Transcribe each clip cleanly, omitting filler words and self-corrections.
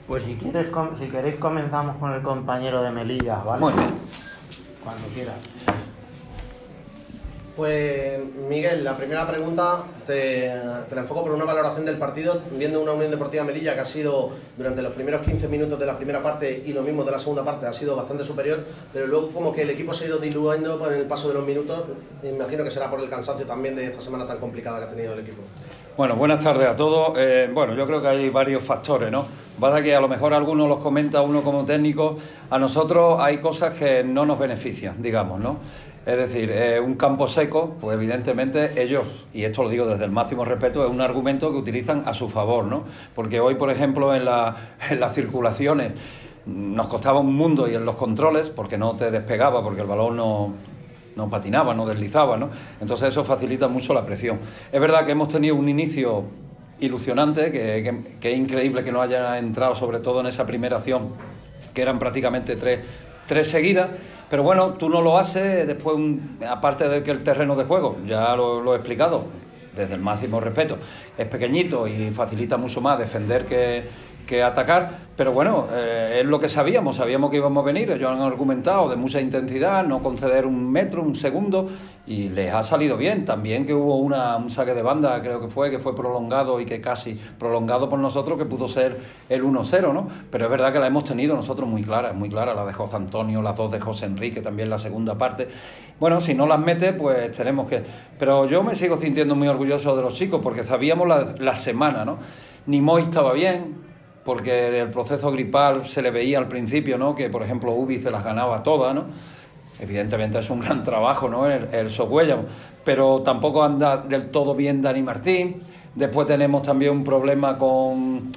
Pues si queréis comenzamos con el compañero de Melilla, ¿vale? Muy bien. Cuando quieras. Pues Miguel, la primera pregunta te la enfoco por una valoración del partido, viendo una Unión Deportiva Melilla que ha sido durante los primeros 15 minutos de la primera parte y lo mismo de la segunda parte, ha sido bastante superior, pero luego como que el equipo se ha ido diluyendo con el paso de los minutos. Me imagino que será por el cansancio también de esta semana tan complicada que ha tenido el equipo. Bueno, buenas tardes a todos. Bueno, yo creo que hay varios factores, ¿no? Pasa que a lo mejor algunos los comenta uno como técnico, a nosotros hay cosas que no nos benefician, digamos, ¿no? Es decir, un campo seco, pues evidentemente ellos, y esto lo digo desde el máximo respeto, es un argumento que utilizan a su favor, ¿no? Porque hoy, por ejemplo, en las circulaciones nos costaba un mundo y en los controles, porque no te despegaba, porque el balón no patinaba, no deslizaba, ¿no? Entonces eso facilita mucho la presión. Es verdad que hemos tenido un inicio ilusionante, que es increíble que no haya entrado, sobre todo en esa primera acción, que eran prácticamente tres seguidas, pero bueno, tú no lo haces después, aparte de que el terreno de juego, ya lo he explicado, desde el máximo respeto, es pequeñito y facilita mucho más defender que atacar, pero bueno, es lo que sabíamos que íbamos a venir, ellos han argumentado de mucha intensidad, no conceder un metro, un segundo, y les ha salido bien. También que hubo un saque de banda, creo que fue prolongado y que casi prolongado por nosotros, que pudo ser el 1-0, ¿no? Pero es verdad que la hemos tenido nosotros muy clara, la de José Antonio, las dos de José Enrique, también la segunda parte. Bueno, si no las mete, pues tenemos que... Pero yo me sigo sintiendo muy orgulloso de los chicos, porque sabíamos la semana, ¿no? Nimoy estaba bien, porque el proceso gripal se le veía al principio, ¿no? Que, por ejemplo, Ubi se las ganaba todas, ¿no? Evidentemente es un gran trabajo, ¿no? El Socuellamo, pero tampoco anda del todo bien Dani Martín. Después tenemos también un problema con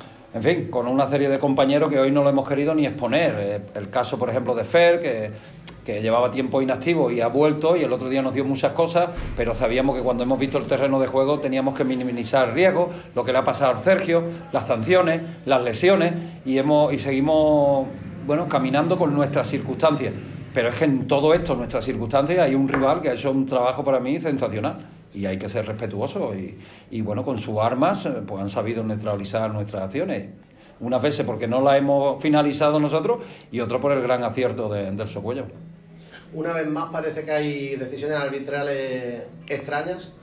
una serie de compañeros que hoy no lo hemos querido ni exponer. El caso, por ejemplo, de Fer, que llevaba tiempo inactivo y ha vuelto, y el otro día nos dio muchas cosas, pero sabíamos que cuando hemos visto el terreno de juego teníamos que minimizar riesgos, lo que le ha pasado a Sergio, las sanciones, las lesiones, y seguimos, bueno, caminando con nuestras circunstancias. Pero es que en todo esto, nuestras circunstancias, hay un rival que ha hecho un trabajo para mí sensacional, y hay que ser respetuosos, y bueno, con sus armas pues han sabido neutralizar nuestras acciones, unas veces porque no las hemos finalizado nosotros y otro por el gran acierto del Socuellamo. Una vez más parece que hay decisiones arbitrales extrañas,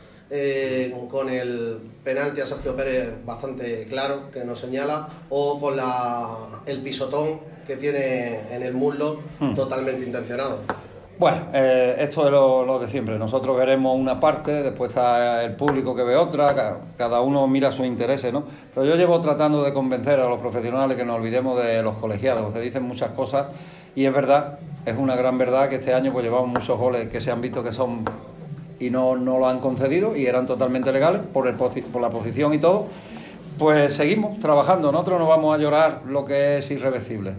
con el penalti a Sergio Pérez bastante claro, que nos señala, o con el pisotón que tiene en el muslo, totalmente intencionado. Bueno, esto es lo de siempre. Nosotros veremos una parte, después está el público que ve otra, cada uno mira sus intereses, ¿no? Pero yo llevo tratando de convencer a los profesionales que nos olvidemos de los colegiados. Se dicen muchas cosas y es verdad, es una gran verdad que este año pues llevamos muchos goles que se han visto que son y no lo han concedido y eran totalmente legales por la posición y todo. Pues seguimos trabajando, nosotros no vamos a llorar lo que es irreversible.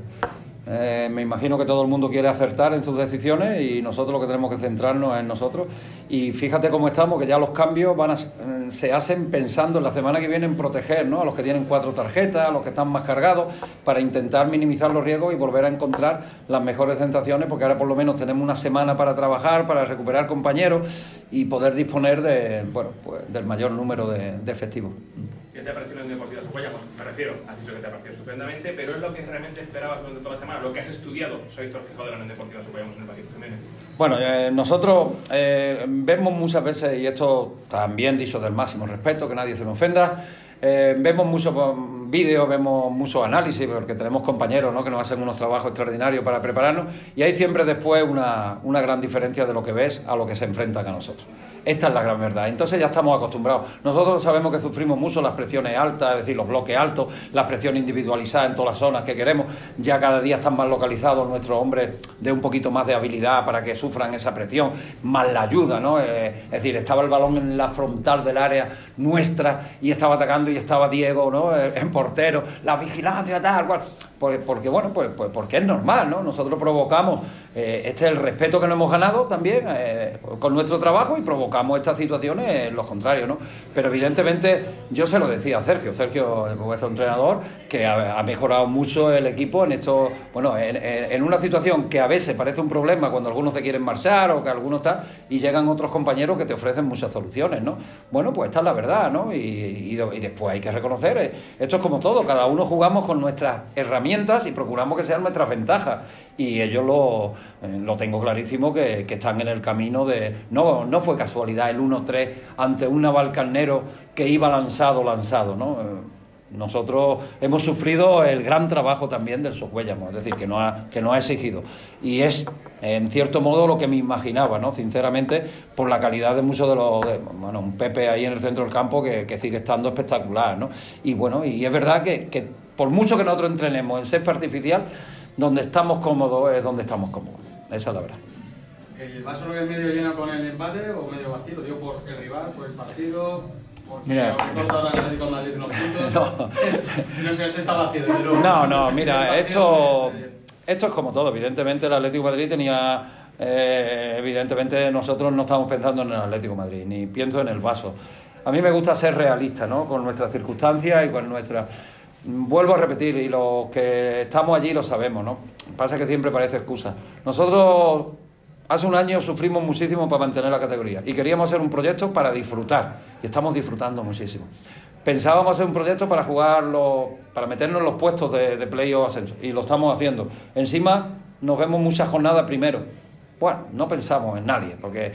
Me imagino que todo el mundo quiere acertar en sus decisiones y nosotros lo que tenemos que centrarnos es en nosotros. Y fíjate cómo estamos, que ya los cambios se hacen pensando en la semana que viene en proteger, ¿no? A los que tienen 4 tarjetas, a los que están más cargados, para intentar minimizar los riesgos y volver a encontrar las mejores sensaciones, porque ahora por lo menos tenemos una semana para trabajar, para recuperar compañeros y poder disponer del mayor número de efectivos. ¿Qué te ha parecido la Unión Deportiva Socuellamo? Me refiero, has dicho que te ha parecido estupendamente, pero es lo que realmente esperabas durante toda la semana, lo que has estudiado. Soy Héctor Fijó de la Unión Deportiva Socuellamo en el Paquito Jiménez. Bueno, nosotros vemos muchas veces, y esto también dicho del máximo respeto, que nadie se me ofenda, vemos muchos vídeos, vemos muchos análisis, porque tenemos compañeros, ¿no?, que nos hacen unos trabajos extraordinarios para prepararnos, y hay siempre después una gran diferencia de lo que ves a lo que se enfrentan a nosotros. Esta es la gran verdad. Entonces ya estamos acostumbrados. Nosotros sabemos que sufrimos mucho las presiones altas, es decir, los bloques altos, las presiones individualizadas en todas las zonas que queremos. Ya cada día están más localizados nuestros hombres de un poquito más de habilidad para que sufran esa presión, más la ayuda, ¿no? Es decir, estaba el balón en la frontal del área nuestra y estaba atacando y estaba Diego, ¿no?, en portero, la vigilancia, tal cual. porque bueno, pues porque es normal, ¿no? Nosotros provocamos, este es el respeto que nos hemos ganado también con nuestro trabajo, y provocamos estas situaciones los contrarios, ¿no? Pero evidentemente yo se lo decía a Sergio, vuestro entrenador, que ha mejorado mucho el equipo en esto, bueno, en una situación que a veces parece un problema cuando algunos se quieren marchar o que algunos están, y llegan otros compañeros que te ofrecen muchas soluciones, ¿no? Bueno, pues esta es la verdad, ¿no? Y después hay que reconocer, esto es como todo, cada uno jugamos con nuestras herramientas y procuramos que sean nuestras ventajas, y ellos lo tengo clarísimo que están en el camino de... No fue casualidad el 1-3 ante un Navalcarnero que iba lanzado, ¿no? Nosotros hemos sufrido el gran trabajo también del Socuéllamos, es decir, que no ha exigido, y es en cierto modo lo que me imaginaba, ¿no? Sinceramente, por la calidad de muchos de los... bueno, un Pepe ahí en el centro del campo que sigue estando espectacular, ¿no? Y bueno, y es verdad que por mucho que nosotros entrenemos en césped artificial, donde estamos cómodos es donde estamos cómodos, esa es la verdad. ¿El vaso lo que es medio lleno con el empate o medio vacío? Lo digo por el rival, por el partido... Porque mira, cortado el Atlético de Madrid unos puntos. No sé si está vacío, desde luego. No, mira, esto es como todo. Evidentemente el Atlético de Madrid tenía... evidentemente nosotros no estamos pensando en el Atlético de Madrid, ni pienso en el vaso. A mí me gusta ser realista, ¿no? Con nuestras circunstancias y con nuestras... Vuelvo a repetir, y los que estamos allí lo sabemos, ¿no? Pasa que siempre parece excusa. Nosotros hace un año sufrimos muchísimo para mantener la categoría y queríamos hacer un proyecto para disfrutar, y estamos disfrutando muchísimo. Pensábamos hacer un proyecto para para meternos en los puestos de play-off ascenso, y lo estamos haciendo. Encima nos vemos muchas jornadas primero. Bueno, no pensamos en nadie, porque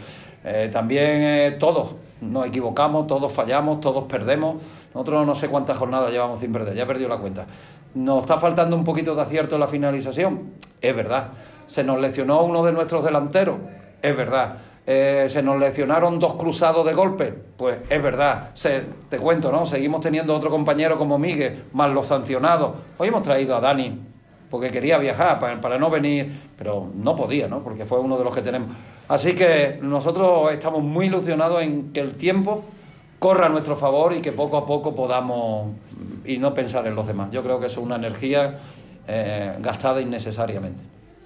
también todos nos equivocamos, todos fallamos, todos perdemos. Nosotros no sé cuántas jornadas llevamos sin perder, ya he perdido la cuenta. ¿Nos está faltando un poquito de acierto en la finalización? Es verdad. ¿Se nos lesionó uno de nuestros delanteros? Es verdad. ¿Se nos lesionaron 2 cruzados de golpe? Pues es verdad. Te cuento, ¿no? Seguimos teniendo otro compañero como Miguel, más los sancionados. Hoy hemos traído a Dani, porque quería viajar, para no venir, pero no podía, ¿no? Porque fue uno de los que tenemos. Así que nosotros estamos muy ilusionados en que el tiempo corra a nuestro favor y que poco a poco podamos y no pensar en los demás. Yo creo que eso es una energía gastada innecesariamente.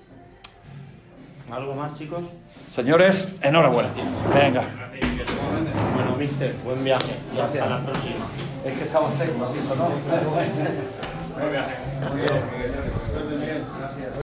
¿Algo más, chicos? Señores, enhorabuena. Venga. Bueno, mister, buen viaje y hasta la próxima. Es que estaba seco, ¿no? Buen viaje. Muy bien. Gracias.